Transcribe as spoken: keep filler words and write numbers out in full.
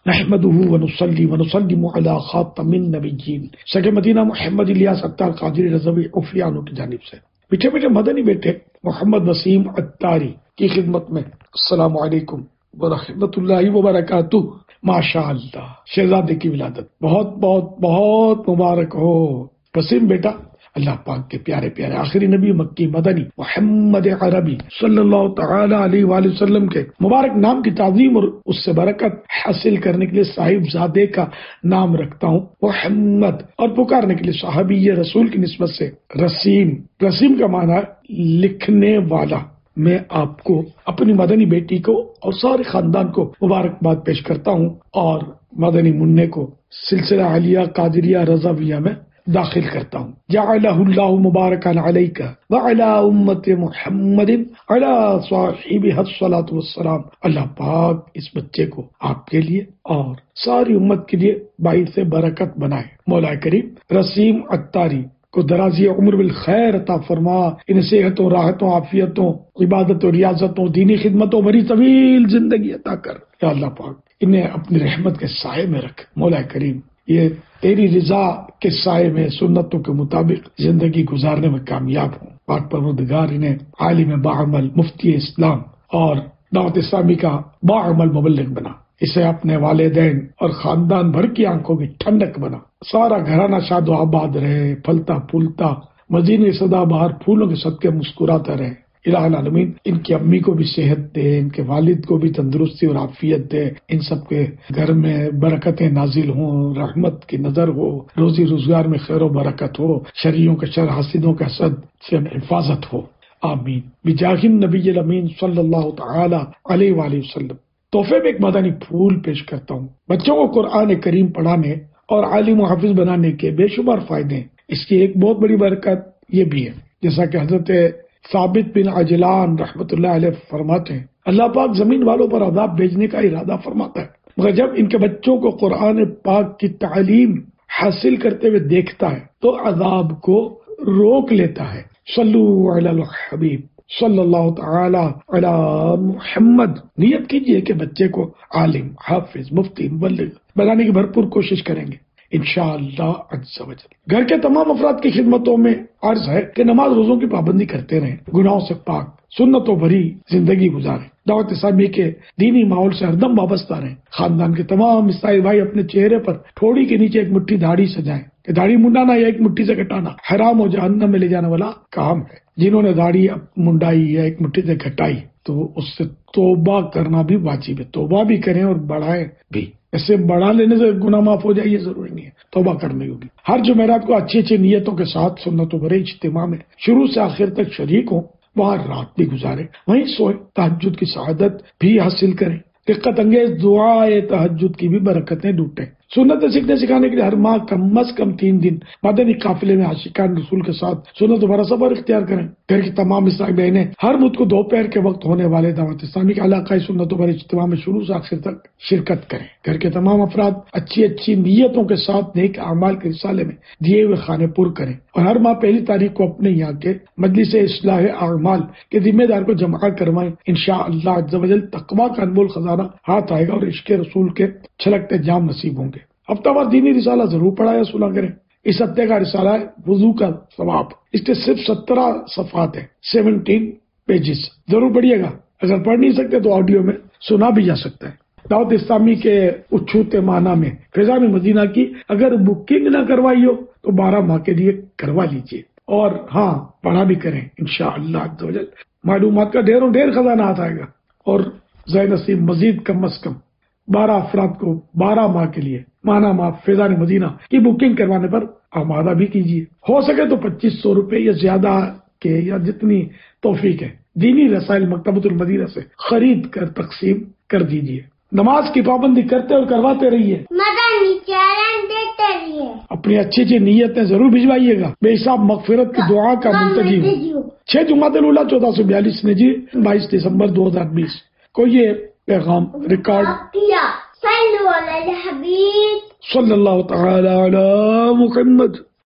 نحمده ونصلي ونسلم على خاتم النبیین سگے مدینہ محمد الیاس عطار قادری رضوی عفیانو کی جانب سے میٹھے میٹھے مدنی بیٹے محمد وسیم عطاری کی خدمت میں السلام علیکم ورحمۃ اللہ وبرکاتہ۔ ماشاء اللہ، شہزادے کی ولادت بہت بہت بہت مبارک ہو وسیم بیٹا۔ اللہ پاک کے پیارے پیارے آخری نبی مکی مدنی محمد عربی صلی اللہ تعالی علیہ وآلہ وسلم کے مبارک نام کی تعظیم اور اس سے برکت حاصل کرنے کے لیے صاحب زادے کا نام رکھتا ہوں محمد، اور پکارنے کے لیے صحابی رسول کی نسبت سے رسیم۔ رسیم کا معنی ہے لکھنے والا۔ میں آپ کو اپنی مدنی بیٹی کو اور سارے خاندان کو مبارکباد پیش کرتا ہوں اور مدنی منع کو سلسلہ عالیہ قادریہ رضویہ میں داخل کرتا ہوں۔ جعلہ اللہ مبارکا علیک وعلی امت محمد علی صاحبہ الصلاۃ والسلام۔ اللہ پاک اس بچے کو آپ کے لیے اور ساری امت کے لیے باعث برکت بنائے۔ مولا کریم رسیم عطاری کو درازی عمر بالخیر عطا فرما، ان صحتوں، راحتوں، عافیتوں، عبادتوں، ریاضتوں، دینی خدمتوں بڑی طویل زندگی عطا کر۔ یا اللہ پاک انہیں اپنی رحمت کے سائے میں رکھ۔ مولا کریم یہ تیری رضا کے سائے میں سنتوں کے مطابق زندگی گزارنے میں کامیاب ہوں۔ پاک پروردگار انہیں عالم باعمل، مفتی اسلام اور دعوت اسلامی کا باعمل مبلغ بنا۔ اسے اپنے والدین اور خاندان بھر کی آنکھوں کی ٹھنڈک بنا۔ سارا گھرانہ شاد و آباد رہے، پھلتا پھولتا، مدینے سدا بہار پھولوں کے صدقے مسکراتا رہے۔ الہ العالمین ان کی امی کو بھی صحت دے، ان کے والد کو بھی تندرستی اور عافیت دے، ان سب کے گھر میں برکتیں نازل ہوں، رحمت کی نظر ہو، روزی روزگار میں خیر و برکت ہو، شریوں کے شر، حاسدوں کے حسد سے حفاظت ہو، آمین بجاہ النبی الامین صلی اللہ تعالی علیہ وآلہ وسلم۔ تحفے میں ایک مدنی پھول پیش کرتا ہوں۔ بچوں کو قرآن کریم پڑھانے اور عالم و حافظ بنانے کے بے شمار فائدے ہیں۔ اس کی ایک بہت بڑی برکت یہ بھی ہے، جیسا کہ حضرت ثابت بن عجلان رحمۃ اللہ علیہ فرماتے ہیں، اللہ پاک زمین والوں پر عذاب بھیجنے کا ارادہ فرماتا ہے، مگر جب ان کے بچوں کو قرآن پاک کی تعلیم حاصل کرتے ہوئے دیکھتا ہے تو عذاب کو روک لیتا ہے۔ صلو علی الحبیب صلی اللہ تعالی علی محمد۔ نیت کیجئے کہ بچے کو عالم، حافظ، مفتی، مبلغ بنانے کی بھرپور کوشش کریں گے انشاءاللہ عز و جل۔ گھر کے تمام افراد کی خدمتوں میں عرض ہے کہ نماز روزوں کی پابندی کرتے رہیں، گناہوں سے پاک، سنتوں بھری زندگی گزاریں، دعوت اسلامی کے دینی ماحول سے ہردم وابستہ رہیں۔ خاندان کے تمام عیسائی بھائی اپنے چہرے پر ٹھوڑی کے نیچے ایک مٹھی داڑھی سجائیں کہ داڑھی منڈانا یا ایک مٹھی سے کٹانا حرام و جہنم میں لے جانے والا کام ہے۔ جنہوں نے داڑھی منڈائی یا ایک مٹھی سے کٹائی تو اس سے توبہ کرنا بھی واجب ہے، توبہ بھی کریں اور بڑھائیں بھی۔ ایسے بڑھا لینے سے گناہ معاف ہو جائے یہ ضروری نہیں ہے، توبہ کرنی ہوگی۔ ہر جمعرات کو اچھی اچھی نیتوں کے ساتھ سنتوں بھرے اجتماع میں شروع سے آخر تک شریک ہوں، وہاں رات بھی گزاریں، وہیں سوئیں، تہجد کی سعادت بھی حاصل کریں، دقت انگیز دعائے تہجد کی بھی برکتیں لوٹیں۔ سنت سیکھنے سکھانے کے لیے ہر ماہ کم از کم تین دن مدنی قافلے میں عاشقان رسول کے ساتھ سنت بھرا سفر اختیار کریں۔ گھر کی تمام اسلامی بہنیں ہر بدھ کو دوپہر کے وقت ہونے والے دعوت اسلامی کے علاقائی سنتوں بھرے اجتماع میں شروع سے آخر تک شرکت کریں۔ گھر کے تمام افراد اچھی اچھی نیتوں کے ساتھ نیک اعمال کے رسالے میں دیے ہوئے خانے پر کریں، اور ہر ماہ پہلی تاریخ کو اپنے یہاں کے مجلس اصلاح اعمال کے ذمہ دار کو جمع کروائیں۔ انشاءاللہ عز و جل تقویٰ کا انمول خزانہ ہاتھ آئے گا اور عشق رسول کے چھلکتے جام نصیب ہوں گے۔ ہفتہ وار دینی رسالہ ضرور پڑھا یا سنا کریں۔ اس ہفتے کا رسالہ ہے وضو کا ثواب۔ اس کے صرف سترہ صفحات ہیں، سیونٹین پیجز، ضرور پڑھیے گا۔ اگر پڑھ نہیں سکتے تو آڈیو میں سنا بھی جا سکتا ہے۔ دعوت اسلامی کے اچھوتے معنی میں فیضان مدینہ کی اگر بکنگ نہ کروائی ہو تو بارہ ماہ کے لیے کروا لیجیے، اور ہاں پڑھا بھی کریں انشاءاللہ عز و جل۔ معلومات کا ڈھیروں ڈھیر خزانہ ہاتھ آئے گا، اور ذہن نصیب مزید کم از کم بارہ افراد کو بارہ ماہ کے لیے مانا ماہ فیضان مدینہ کی بکنگ کروانے پر آمادہ بھی کیجیے۔ ہو سکے تو پچیس سو روپے یا زیادہ کے یا جتنی توفیق ہے دینی رسائل مکتبۃ المدینہ سے خرید کر تقسیم کر دیجیے۔ نماز کی پابندی کرتے اور کرواتے رہیے، مدنی چینل دیتے رہیے، اپنی اچھی اچھی نیتیں ضرور بھجوائیے گا۔ بے حساب مغفرت کی دعا کا منتظر ہوں۔ چھ جمادی الاولیٰ چودہ سو بیالیس نے جی بائیس دسمبر دو ہزار بیس کو یہ پیغام ریکارڈ کیا۔ صلو علی الحبیب صلی اللہ تعالی علی محمد۔